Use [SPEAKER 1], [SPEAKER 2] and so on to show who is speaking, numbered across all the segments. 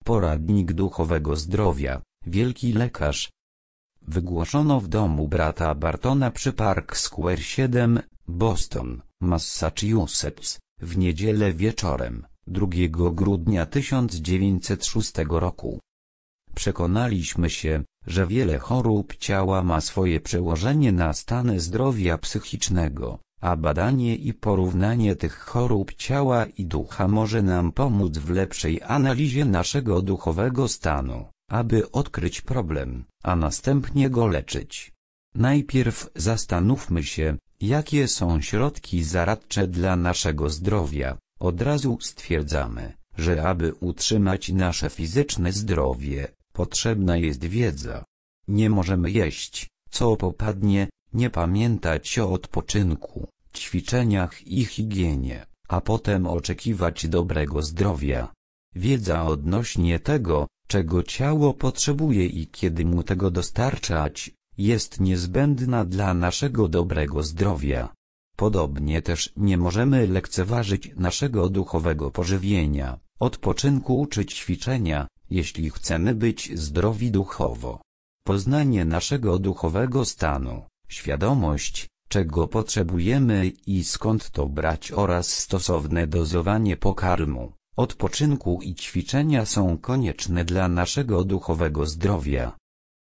[SPEAKER 1] Poradnik duchowego zdrowia, wielki lekarz. Wygłoszono w domu brata Bartona przy Park Square 7, Boston, Massachusetts, w niedzielę wieczorem, 2 grudnia 1906 roku. Przekonaliśmy się, że wiele chorób ciała ma swoje przełożenie na stan zdrowia psychicznego, a badanie i porównanie tych chorób ciała i ducha może nam pomóc w lepszej analizie naszego duchowego stanu, aby odkryć problem, a następnie go leczyć. Najpierw zastanówmy się, jakie są środki zaradcze dla naszego zdrowia. Od razu stwierdzamy, że aby utrzymać nasze fizyczne zdrowie, potrzebna jest wiedza. Nie możemy jeść, co popadnie, nie pamiętać o odpoczynku, ćwiczeniach i higienie, a potem oczekiwać dobrego zdrowia. Wiedza odnośnie tego, czego ciało potrzebuje i kiedy mu tego dostarczać, jest niezbędna dla naszego dobrego zdrowia. Podobnie też nie możemy lekceważyć naszego duchowego pożywienia, odpoczynku czy ćwiczenia, jeśli chcemy być zdrowi duchowo. Poznanie naszego duchowego stanu, świadomość, czego potrzebujemy i skąd to brać oraz stosowne dozowanie pokarmu, odpoczynku i ćwiczenia są konieczne dla naszego duchowego zdrowia.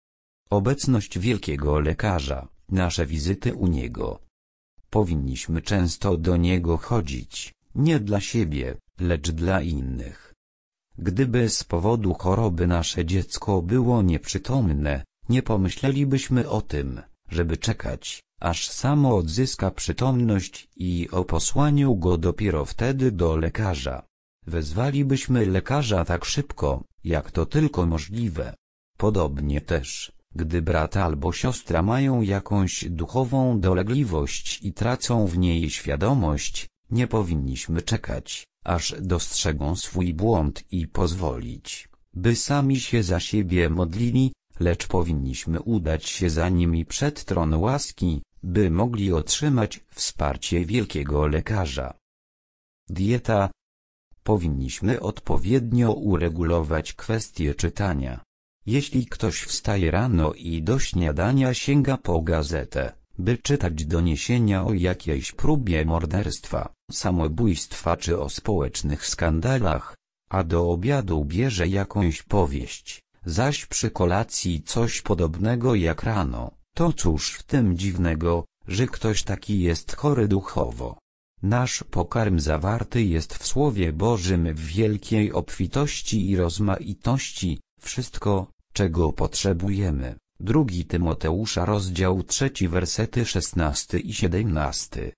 [SPEAKER 1] Obecność wielkiego lekarza, nasze wizyty u niego. Powinniśmy często do niego chodzić, nie dla siebie, lecz dla innych. Gdyby z powodu choroby nasze dziecko było nieprzytomne, nie pomyślelibyśmy o tym, żeby czekać, aż samo odzyska przytomność i o posłaniu go dopiero wtedy do lekarza. Wezwalibyśmy lekarza tak szybko, jak to tylko możliwe. Podobnie też, gdy brat albo siostra mają jakąś duchową dolegliwość i tracą w niej świadomość, nie powinniśmy czekać, aż dostrzegą swój błąd i pozwolić, by sami się za siebie modlili, lecz powinniśmy udać się za nimi przed tron łaski, by mogli otrzymać wsparcie wielkiego lekarza. Dieta. Powinniśmy odpowiednio uregulować kwestię czytania. Jeśli ktoś wstaje rano i do śniadania sięga po gazetę, by czytać doniesienia o jakiejś próbie morderstwa, samobójstwa czy o społecznych skandalach, a do obiadu bierze jakąś powieść, zaś przy kolacji coś podobnego jak rano, to cóż w tym dziwnego, że ktoś taki jest chory duchowo. Nasz pokarm zawarty jest w Słowie Bożym w wielkiej obfitości i rozmaitości, wszystko, czego potrzebujemy. 2 Tymoteusza rozdział 3 wersety 16 i 17.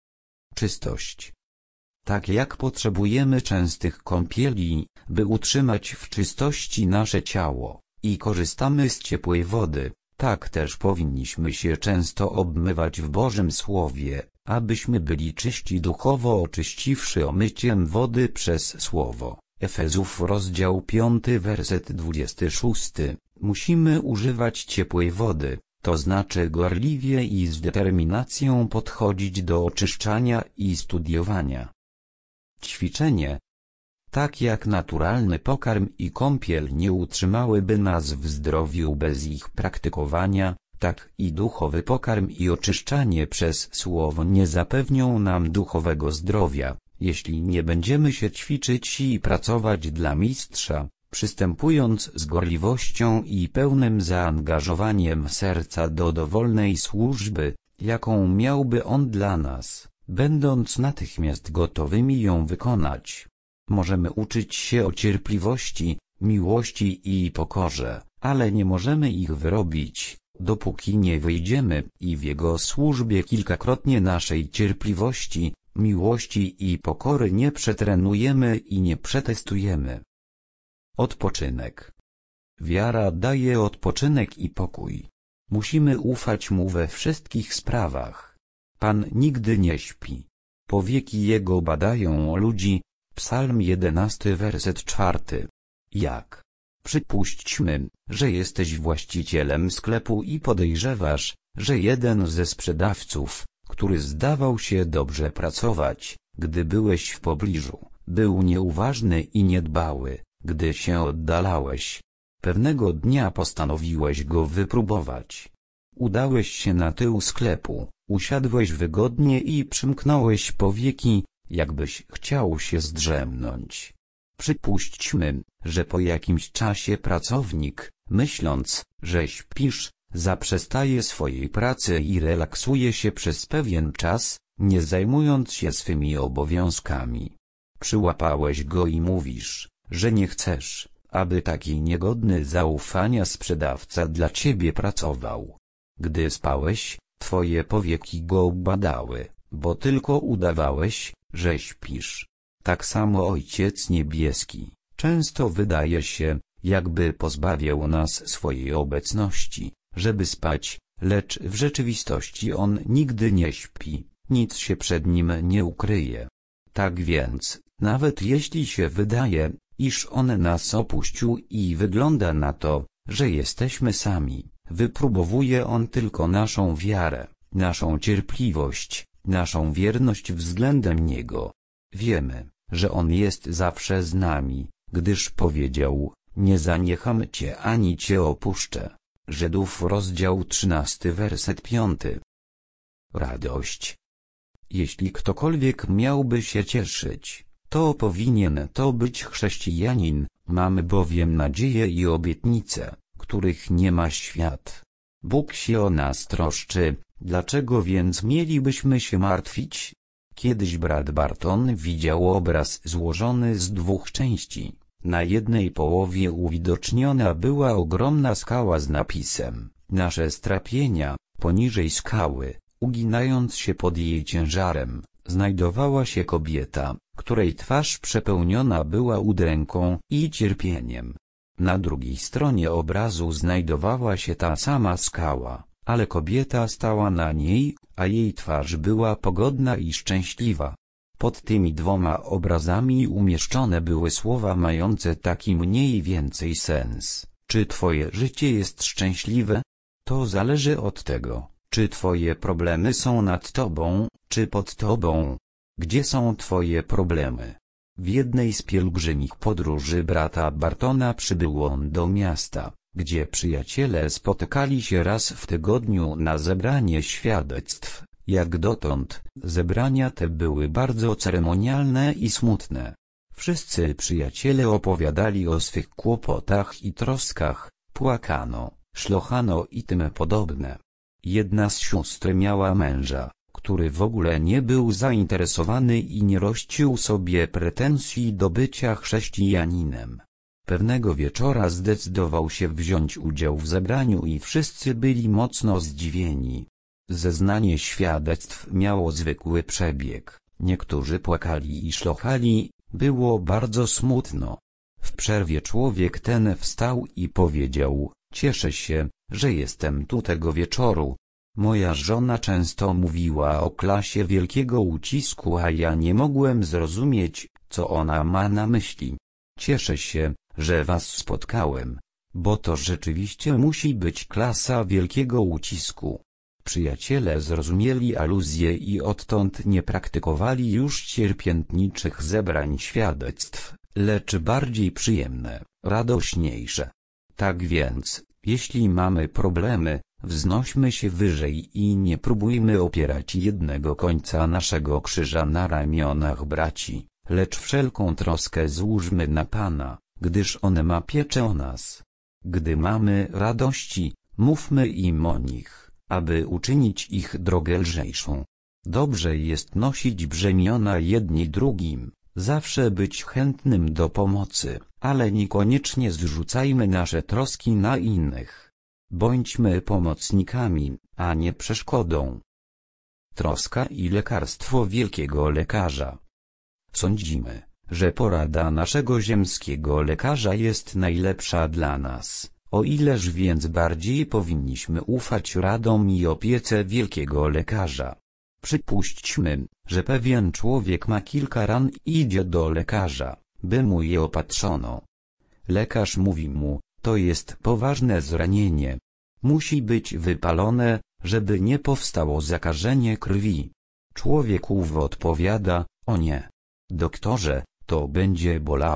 [SPEAKER 1] Czystość. Tak jak potrzebujemy częstych kąpieli, by utrzymać w czystości nasze ciało, i korzystamy z ciepłej wody, tak też powinniśmy się często obmywać w Bożym Słowie, abyśmy byli czyści duchowo oczyściwszy omyciem wody przez Słowo. Efezów rozdział 5 werset 26. Musimy używać ciepłej wody, to znaczy gorliwie i z determinacją podchodzić do oczyszczania i studiowania. Ćwiczenie. Tak jak naturalny pokarm i kąpiel nie utrzymałyby nas w zdrowiu bez ich praktykowania, tak i duchowy pokarm i oczyszczanie przez Słowo nie zapewnią nam duchowego zdrowia, jeśli nie będziemy się ćwiczyć i pracować dla Mistrza, przystępując z gorliwością i pełnym zaangażowaniem serca do dowolnej służby, jaką miałby On dla nas, będąc natychmiast gotowymi ją wykonać. Możemy uczyć się o cierpliwości, miłości i pokorze, ale nie możemy ich wyrobić, dopóki nie wyjdziemy i w Jego służbie kilkakrotnie naszej cierpliwości, miłości i pokory nie przetrenujemy i nie przetestujemy. Odpoczynek. Wiara daje odpoczynek i pokój. Musimy ufać Mu we wszystkich sprawach. Pan nigdy nie śpi. Powieki Jego badają ludzi. Psalm 11 werset 4. Jak? Przypuśćmy, że jesteś właścicielem sklepu i podejrzewasz, że jeden ze sprzedawców, który zdawał się dobrze pracować, gdy byłeś w pobliżu, był nieuważny i niedbały, gdy się oddalałeś. Pewnego dnia postanowiłeś go wypróbować. Udałeś się na tył sklepu, usiadłeś wygodnie i przymknąłeś powieki, jakbyś chciał się zdrzemnąć. Przypuśćmy, że po jakimś czasie pracownik, myśląc, że śpisz, zaprzestaje swojej pracy i relaksuje się przez pewien czas, nie zajmując się swymi obowiązkami. Przyłapałeś go i mówisz, że nie chcesz, aby taki niegodny zaufania sprzedawca dla ciebie pracował. Gdy spałeś, twoje powieki go badały, bo tylko udawałeś, że śpisz. Tak samo Ojciec Niebieski często wydaje się, jakby pozbawiał nas swojej obecności, żeby spać, lecz w rzeczywistości On nigdy nie śpi, nic się przed Nim nie ukryje. Tak więc, nawet jeśli się wydaje, iż On nas opuścił i wygląda na to, że jesteśmy sami, wypróbowuje On tylko naszą wiarę, naszą cierpliwość, naszą wierność względem Niego. Wiemy, że On jest zawsze z nami, gdyż powiedział, nie zaniecham Cię ani Cię opuszczę. Żydów rozdział 13 werset 5. Radość. Jeśli ktokolwiek miałby się cieszyć, to powinien to być chrześcijanin, mamy bowiem nadzieję i obietnice, których nie ma świat. Bóg się o nas troszczy, dlaczego więc mielibyśmy się martwić? Kiedyś brat Barton widział obraz złożony z dwóch części. Na jednej połowie uwidoczniona była ogromna skała z napisem nasze strapienia, poniżej skały, uginając się pod jej ciężarem, znajdowała się kobieta, której twarz przepełniona była udręką i cierpieniem. Na drugiej stronie obrazu znajdowała się ta sama skała, ale kobieta stała na niej, a jej twarz była pogodna i szczęśliwa. Pod tymi dwoma obrazami umieszczone były słowa mające taki mniej więcej sens. Czy twoje życie jest szczęśliwe? To zależy od tego, czy twoje problemy są nad tobą, czy pod tobą. Gdzie są twoje problemy? W jednej z pielgrzymich podróży brata Bartona przybył on do miasta, gdzie przyjaciele spotykali się raz w tygodniu na zebranie świadectw. Jak dotąd, zebrania te były bardzo ceremonialne i smutne. Wszyscy przyjaciele opowiadali o swych kłopotach i troskach, płakano, szlochano i tym podobne. Jedna z sióstr miała męża, który w ogóle nie był zainteresowany i nie rościł sobie pretensji do bycia chrześcijaninem. Pewnego wieczora zdecydował się wziąć udział w zebraniu i wszyscy byli mocno zdziwieni. Zeznanie świadectw miało zwykły przebieg, niektórzy płakali i szlochali, było bardzo smutno. W przerwie człowiek ten wstał i powiedział, cieszę się, że jestem tu tego wieczoru. Moja żona często mówiła o klasie wielkiego ucisku, a ja nie mogłem zrozumieć, co ona ma na myśli. Cieszę się, że was spotkałem, bo to rzeczywiście musi być klasa wielkiego ucisku. Przyjaciele zrozumieli aluzję i odtąd nie praktykowali już cierpiętniczych zebrań świadectw, lecz bardziej przyjemne, radośniejsze. Tak więc, jeśli mamy problemy, wznośmy się wyżej i nie próbujmy opierać jednego końca naszego krzyża na ramionach braci, lecz wszelką troskę złóżmy na Pana, gdyż On ma pieczę o nas. Gdy mamy radości, mówmy im o nich, aby uczynić ich drogę lżejszą. Dobrze jest nosić brzemiona jedni drugim, zawsze być chętnym do pomocy, ale niekoniecznie zrzucajmy nasze troski na innych. Bądźmy pomocnikami, a nie przeszkodą. Troska i lekarstwo wielkiego lekarza. Sądzimy, że porada naszego ziemskiego lekarza jest najlepsza dla nas, o ileż więc bardziej powinniśmy ufać radom i opiece wielkiego lekarza. Przypuśćmy, że pewien człowiek ma kilka ran i idzie do lekarza, by mu je opatrzono. Lekarz mówi mu, to jest poważne zranienie. Musi być wypalone, żeby nie powstało zakażenie krwi. Człowiek ów odpowiada, o nie. Doktorze, to będzie bolało,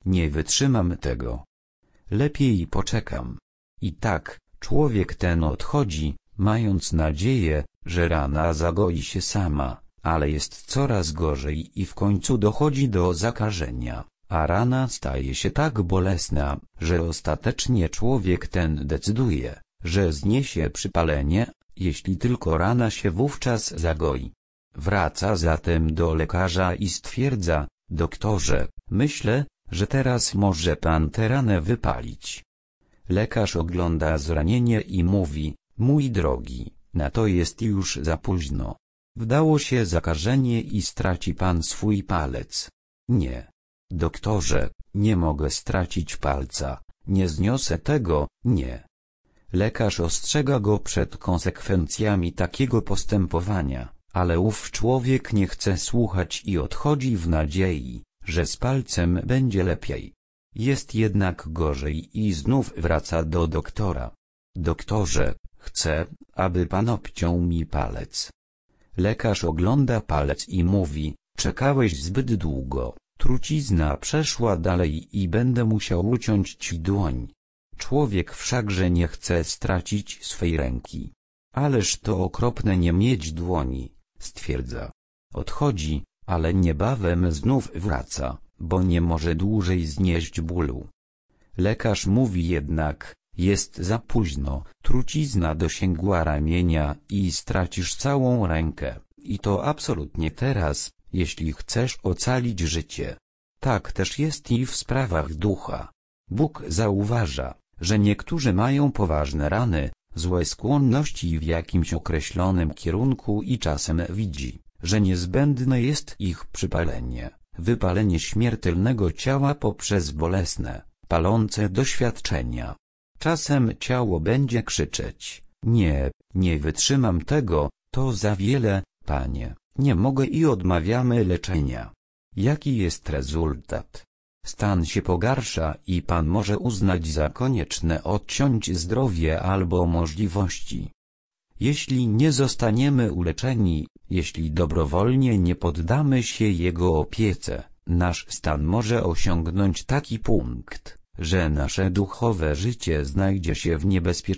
[SPEAKER 1] nie wytrzymam tego. Lepiej poczekam. I tak, człowiek ten odchodzi, mając nadzieję, że rana zagoi się sama, ale jest coraz gorzej i w końcu dochodzi do zakażenia, a rana staje się tak bolesna, że ostatecznie człowiek ten decyduje, że zniesie przypalenie, jeśli tylko rana się wówczas zagoi. Wraca zatem do lekarza i stwierdza: doktorze, myślę, że teraz może pan tę ranę wypalić. Lekarz ogląda zranienie i mówi: mój drogi, na to jest już za późno. Wdało się zakażenie i straci pan swój palec. Nie. Doktorze, nie mogę stracić palca, nie zniosę tego, nie. Lekarz ostrzega go przed konsekwencjami takiego postępowania, ale ów człowiek nie chce słuchać i odchodzi w nadziei, że z palcem będzie lepiej. Jest jednak gorzej i znów wraca do doktora. Doktorze, chcę, aby pan obciął mi palec. Lekarz ogląda palec i mówi: czekałeś zbyt długo, trucizna przeszła dalej i będę musiał uciąć ci dłoń. Człowiek wszakże nie chce stracić swej ręki. Ależ to okropne nie mieć dłoni, stwierdza. Odchodzi, ale niebawem znów wraca, bo nie może dłużej znieść bólu. Lekarz mówi jednak: jest za późno, trucizna dosięgła ramienia i stracisz całą rękę, i to absolutnie teraz, jeśli chcesz ocalić życie. Tak też jest i w sprawach ducha. Bóg zauważa, że niektórzy mają poważne rany, złe skłonności w jakimś określonym kierunku i czasem widzi, że niezbędne jest ich przypalenie, wypalenie śmiertelnego ciała poprzez bolesne, palące doświadczenia. Czasem ciało będzie krzyczeć: nie, nie wytrzymam tego, to za wiele, Panie, nie mogę, i odmawiamy leczenia. Jaki jest rezultat? Stan się pogarsza i Pan może uznać za konieczne odciąć zdrowie albo możliwości. Jeśli nie zostaniemy uleczeni, jeśli dobrowolnie nie poddamy się Jego opiece, nasz stan może osiągnąć taki punkt, że nasze duchowe życie znajdzie się w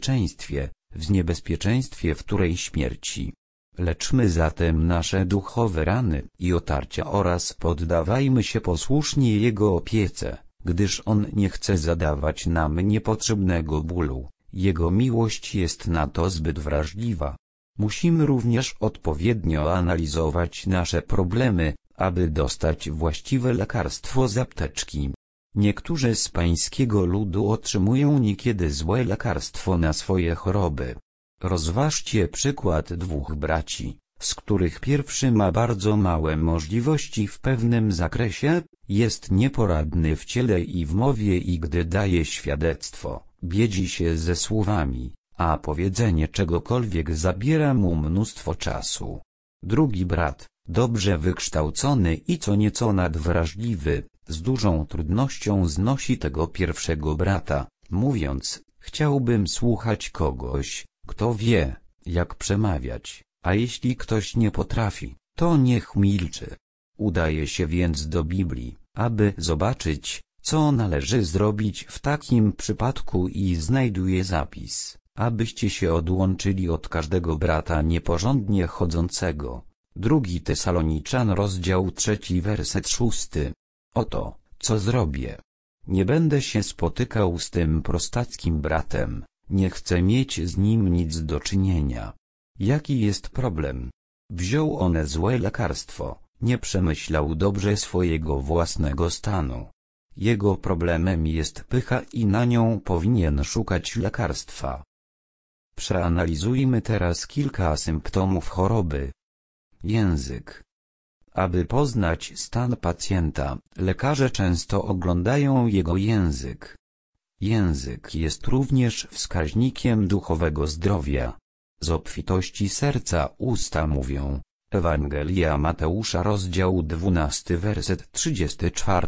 [SPEAKER 1] niebezpieczeństwie wtórej śmierci. Leczmy zatem nasze duchowe rany i otarcia oraz poddawajmy się posłusznie Jego opiece, gdyż On nie chce zadawać nam niepotrzebnego bólu. Jego miłość jest na to zbyt wrażliwa. Musimy również odpowiednio analizować nasze problemy, aby dostać właściwe lekarstwo z apteczki. Niektórzy z pańskiego ludu otrzymują niekiedy złe lekarstwo na swoje choroby. Rozważcie przykład dwóch braci, z których pierwszy ma bardzo małe możliwości w pewnym zakresie, jest nieporadny w ciele i w mowie i gdy daje świadectwo, biedzi się ze słowami, a powiedzenie czegokolwiek zabiera mu mnóstwo czasu. Drugi brat, dobrze wykształcony i co nieco nadwrażliwy, z dużą trudnością znosi tego pierwszego brata, mówiąc: chciałbym słuchać kogoś, kto wie, jak przemawiać, a jeśli ktoś nie potrafi, to niech milczy. Udaje się więc do Biblii, aby zobaczyć, co należy zrobić w takim przypadku, i znajduje zapis, abyście się odłączyli od każdego brata nieporządnie chodzącego. 2 Tesaloniczan, rozdział 3, werset 6. Oto, co zrobię. Nie będę się spotykał z tym prostackim bratem, nie chcę mieć z nim nic do czynienia. Jaki jest problem? Wziął on złe lekarstwo, nie przemyślał dobrze swojego własnego stanu. Jego problemem jest pycha i na nią powinien szukać lekarstwa. Przeanalizujmy teraz kilka symptomów choroby. Język. Aby poznać stan pacjenta, lekarze często oglądają jego język. Język jest również wskaźnikiem duchowego zdrowia. Z obfitości serca usta mówią. Ewangelia Mateusza, rozdział 12, werset 34.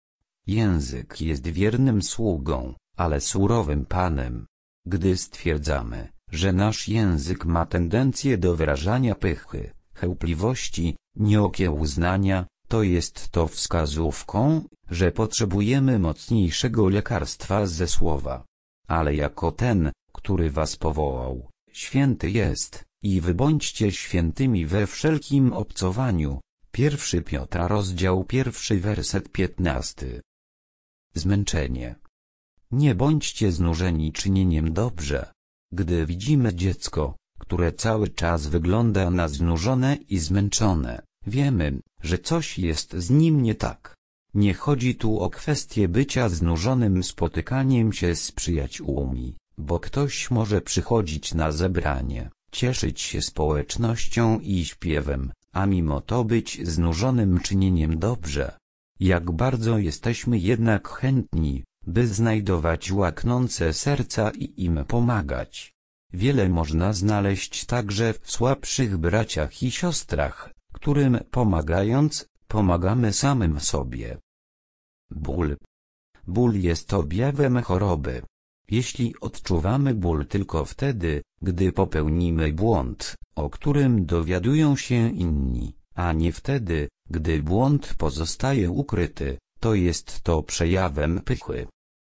[SPEAKER 1] Język jest wiernym sługą, ale surowym panem. Gdy stwierdzamy, że nasz język ma tendencję do wyrażania pychy, chełpliwości, nieokiełznania, to jest to wskazówką, że potrzebujemy mocniejszego lekarstwa ze słowa. Ale jako ten, który was powołał, święty jest, i wy bądźcie świętymi we wszelkim obcowaniu. 1 Piotra rozdział 1 werset 15. Zmęczenie. Nie bądźcie znużeni czynieniem dobrze. Gdy widzimy dziecko, które cały czas wygląda na znużone i zmęczone, wiemy, że coś jest z nim nie tak. Nie chodzi tu o kwestię bycia znużonym spotykaniem się z przyjaciółmi, bo ktoś może przychodzić na zebranie, cieszyć się społecznością i śpiewem, a mimo to być znużonym czynieniem dobrze. Jak bardzo jesteśmy jednak chętni, by znajdować łaknące serca i im pomagać. Wiele można znaleźć także w słabszych braciach i siostrach, którym pomagając, pomagamy samym sobie. Ból. Ból jest objawem choroby. Jeśli odczuwamy ból tylko wtedy, gdy popełnimy błąd, o którym dowiadują się inni, a nie wtedy, gdy błąd pozostaje ukryty, to jest to przejawem pychy.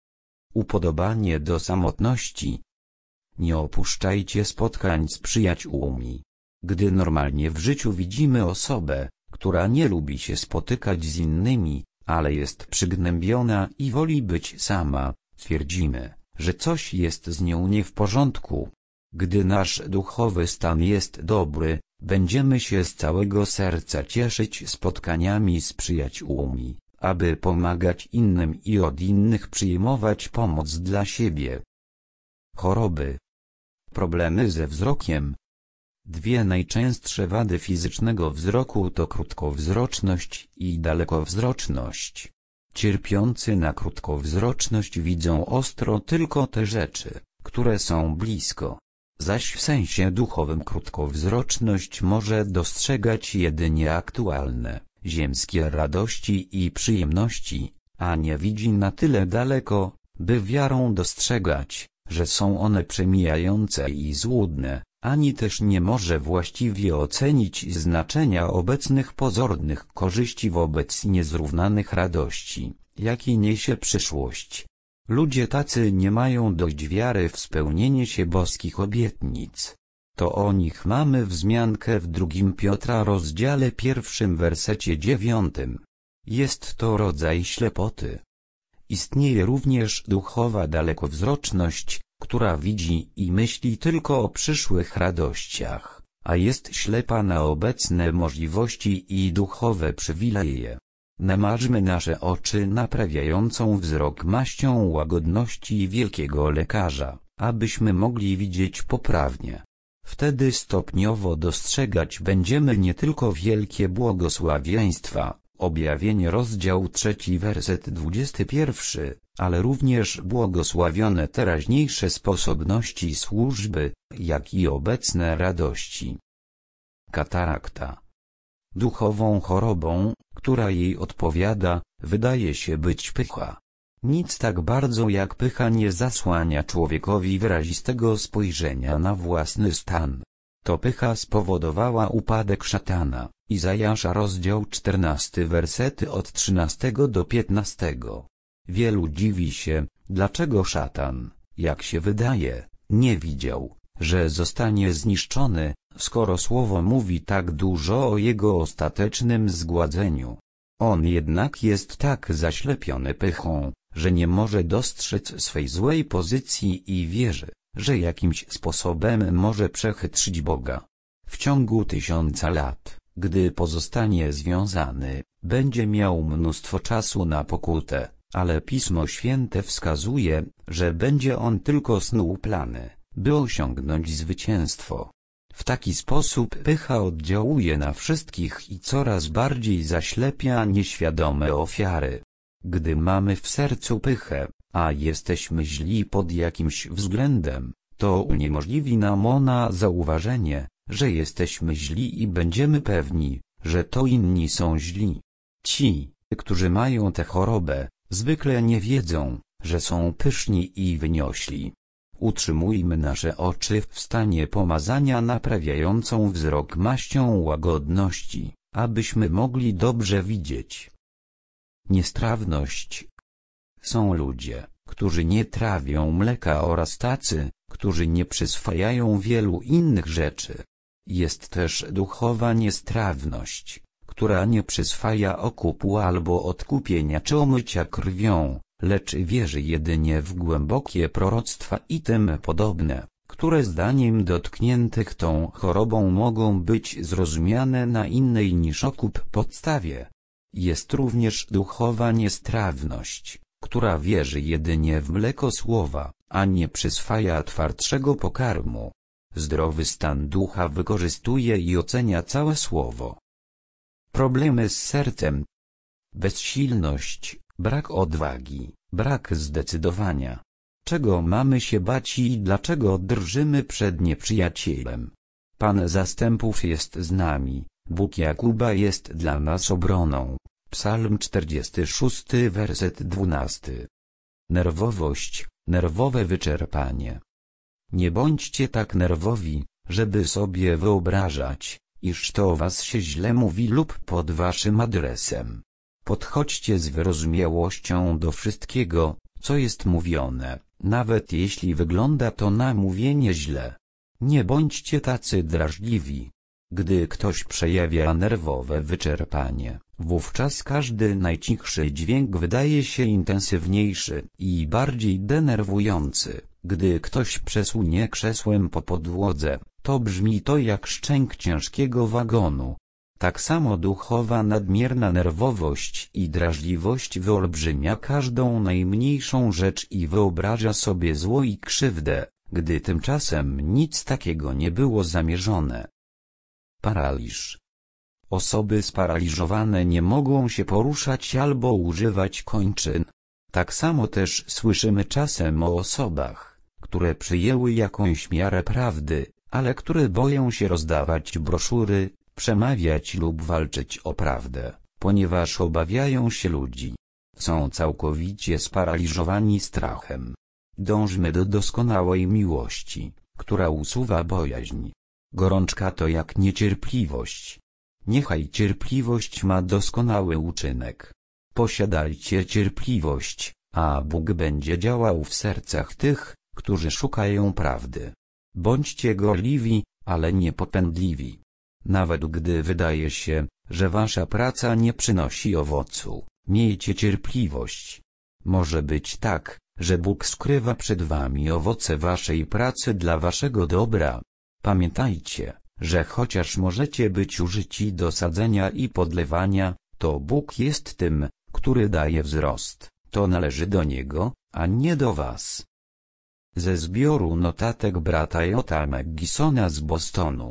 [SPEAKER 1] Upodobanie do samotności. Nie opuszczajcie spotkań z przyjaciółmi. Gdy normalnie w życiu widzimy osobę, która nie lubi się spotykać z innymi, ale jest przygnębiona i woli być sama, twierdzimy, że coś jest z nią nie w porządku. Gdy nasz duchowy stan jest dobry, będziemy się z całego serca cieszyć spotkaniami z przyjaciółmi, aby pomagać innym i od innych przyjmować pomoc dla siebie. Choroby. Problemy ze wzrokiem. Dwie najczęstsze wady fizycznego wzroku to krótkowzroczność i dalekowzroczność. Cierpiący na krótkowzroczność widzą ostro tylko te rzeczy, które są blisko. Zaś w sensie duchowym krótkowzroczność może dostrzegać jedynie aktualne, ziemskie radości i przyjemności, a nie widzi na tyle daleko, by wiarą dostrzegać, że są one przemijające i złudne, ani też nie może właściwie ocenić znaczenia obecnych pozornych korzyści wobec niezrównanych radości, jakie niesie przyszłość. Ludzie tacy nie mają dość wiary w spełnienie się boskich obietnic. To o nich mamy wzmiankę w 2 Piotra rozdziale 1 wersecie 9. Jest to rodzaj ślepoty. Istnieje również duchowa dalekowzroczność, która widzi i myśli tylko o przyszłych radościach, a jest ślepa na obecne możliwości i duchowe przywileje. Namarzmy nasze oczy naprawiającą wzrok maścią łagodności wielkiego lekarza, abyśmy mogli widzieć poprawnie. Wtedy stopniowo dostrzegać będziemy nie tylko wielkie błogosławieństwa, Objawienie rozdział 3 werset 21, ale również błogosławione teraźniejsze sposobności służby, jak i obecne radości. Katarakta. Duchową chorobą, która jej odpowiada, wydaje się być pycha. Nic tak bardzo jak pycha nie zasłania człowiekowi wyrazistego spojrzenia na własny stan. To pycha spowodowała upadek szatana. Izajasza rozdział 14 wersety od 13 do 15. Wielu dziwi się, dlaczego szatan, jak się wydaje, nie widział, że zostanie zniszczony, skoro słowo mówi tak dużo o jego ostatecznym zgładzeniu. On jednak jest tak zaślepiony pychą, że nie może dostrzec swej złej pozycji i wierzy, że jakimś sposobem może przechytrzyć Boga. W ciągu 1000 lat, gdy pozostanie związany, będzie miał mnóstwo czasu na pokutę, ale Pismo Święte wskazuje, że będzie on tylko snuł plany, by osiągnąć zwycięstwo. W taki sposób pycha oddziałuje na wszystkich i coraz bardziej zaślepia nieświadome ofiary. Gdy mamy w sercu pychę, a jesteśmy źli pod jakimś względem, to uniemożliwi nam ona zauważenie, że jesteśmy źli i będziemy pewni, że to inni są źli. Ci, którzy mają tę chorobę, zwykle nie wiedzą, że są pyszni i wyniośli. Utrzymujmy nasze oczy w stanie pomazania naprawiającą wzrok maścią łagodności, abyśmy mogli dobrze widzieć. Niestrawność. Są ludzie, którzy nie trawią mleka oraz tacy, którzy nie przyswajają wielu innych rzeczy. Jest też duchowa niestrawność, która nie przyswaja okupu albo odkupienia czy omycia krwią, lecz wierzy jedynie w głębokie proroctwa i tym podobne, które zdaniem dotkniętych tą chorobą mogą być zrozumiane na innej niż okup podstawie. Jest również duchowa niestrawność, która wierzy jedynie w mleko słowa, a nie przyswaja twardszego pokarmu. Zdrowy stan ducha wykorzystuje i ocenia całe słowo. Problemy z sercem. Bezsilność, brak odwagi, brak zdecydowania. Czego mamy się bać i dlaczego drżymy przed nieprzyjacielem? Pan zastępów jest z nami, Bóg Jakuba jest dla nas obroną. Psalm 46, werset 12. Nerwowość, nerwowe wyczerpanie. Nie bądźcie tak nerwowi, żeby sobie wyobrażać, iż to o was się źle mówi lub pod waszym adresem. Podchodźcie z wyrozumiałością do wszystkiego, co jest mówione, nawet jeśli wygląda to na mówienie źle. Nie bądźcie tacy drażliwi. Gdy ktoś przejawia nerwowe wyczerpanie, wówczas każdy najcichszy dźwięk wydaje się intensywniejszy i bardziej denerwujący. Gdy ktoś przesunie krzesłem po podłodze, to brzmi to jak szczęk ciężkiego wagonu. Tak samo duchowa nadmierna nerwowość i drażliwość wyolbrzymia każdą najmniejszą rzecz i wyobraża sobie zło i krzywdę, gdy tymczasem nic takiego nie było zamierzone. Paraliż. Osoby sparaliżowane nie mogą się poruszać albo używać kończyn. Tak samo też słyszymy czasem o osobach, które przyjęły jakąś miarę prawdy, ale które boją się rozdawać broszury, przemawiać lub walczyć o prawdę, ponieważ obawiają się ludzi. Są całkowicie sparaliżowani strachem. Dążmy do doskonałej miłości, która usuwa bojaźń. Gorączka to jak niecierpliwość. Niechaj cierpliwość ma doskonały uczynek. Posiadajcie cierpliwość, a Bóg będzie działał w sercach tych, którzy szukają prawdy. Bądźcie gorliwi, ale nie popędliwi. Nawet gdy wydaje się, że wasza praca nie przynosi owocu, miejcie cierpliwość. Może być tak, że Bóg skrywa przed wami owoce waszej pracy dla waszego dobra. Pamiętajcie, że chociaż możecie być użyci do sadzenia i podlewania, to Bóg jest tym, który daje wzrost. To należy do Niego, a nie do was. Ze zbioru notatek brata Jota McGissona z Bostonu.